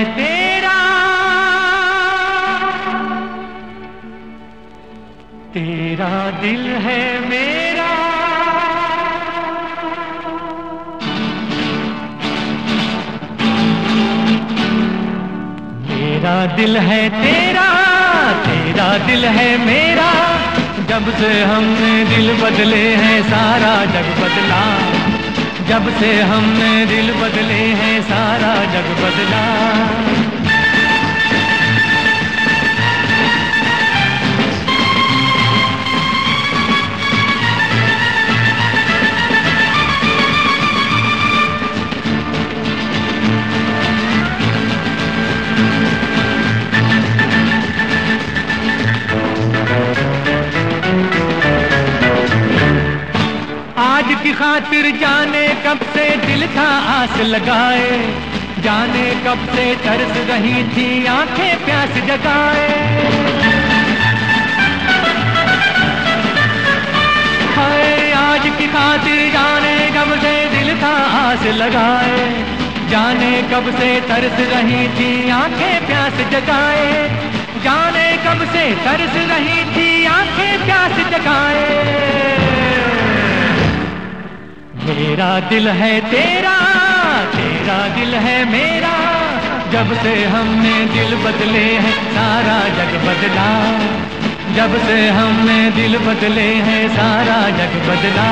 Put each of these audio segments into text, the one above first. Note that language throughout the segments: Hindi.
तेरा, तेरा दिल है मेरा। मेरा दिल है तेरा, तेरा दिल है मेरा। जब से हमने दिल बदले हैं सारा जग बदला। जब से हमने दिल बदले हैं सारा जग बदला। आज की खातिर जाने कब से दिल था आस लगाए। जाने कब से तरस रही थी आंखें प्यास जगाए। हाय आज की खातिर जाने कब से दिल था आस लगाए। जाने कब से तरस रही थी आंखें प्यास जगाए। जाने कब से तरस रही थी आंखें प्यास जगाए। मेरा दिल है तेरा, तेरा दिल है मेरा। जब से हमने दिल बदले हैं सारा जग बदला। जब से हमने दिल बदले हैं सारा जग बदला।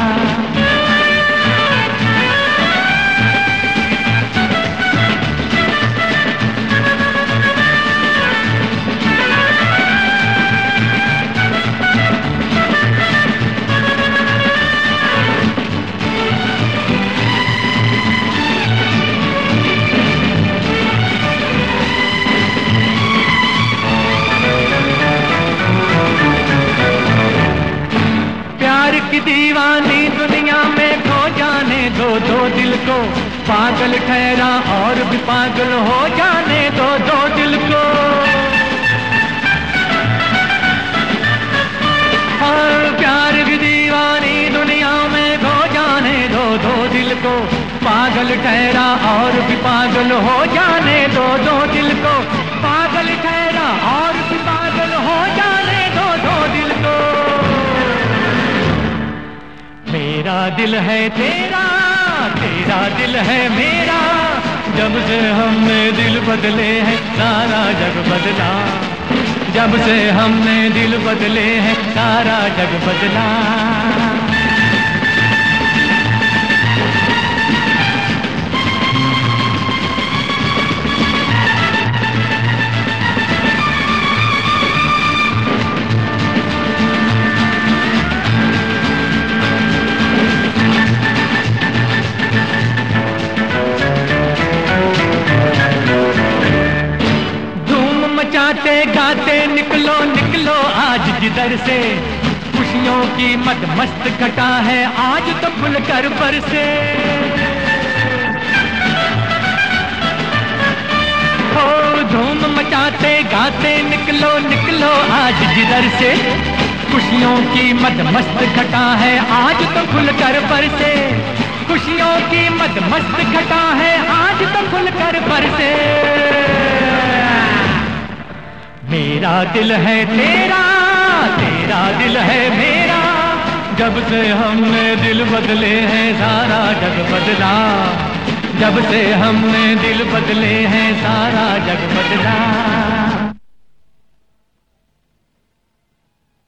की दीवानी दुनिया में खो जाने दो दो दिल को। पागल ठहरा और भी पागल हो जाने दो दो दिल को। और प्यार की दीवानी दुनिया में खो जाने दो दो दिल को। पागल ठहरा और भी पागल हो जाने दो दो दिल को। पागल ठहरा और भी पागल हो जाने दो दो दिल को। मेरा दिल है तेरा, तेरा दिल है मेरा। जब से हमने दिल बदले हैं सारा जग बदला। जब से हमने दिल बदले हैं सारा जग बदला। मचाते गाते निकलो निकलो आज जिधर से। खुशियों की मद मस्त घटा है आज तो खुलकर बरसे। हो धूम मचाते गाते निकलो निकलो आज जिधर से। खुशियों की मद मस्त घटा है आज तो खुलकर बरसे। खुशियों की मद मस्त घटा है आज तो खुलकर बरसे। मेरा दिल है तेरा, तेरा दिल है मेरा। जब से हमने दिल बदले हैं सारा जग बदला। जब से हमने दिल बदले हैं सारा जग बदला।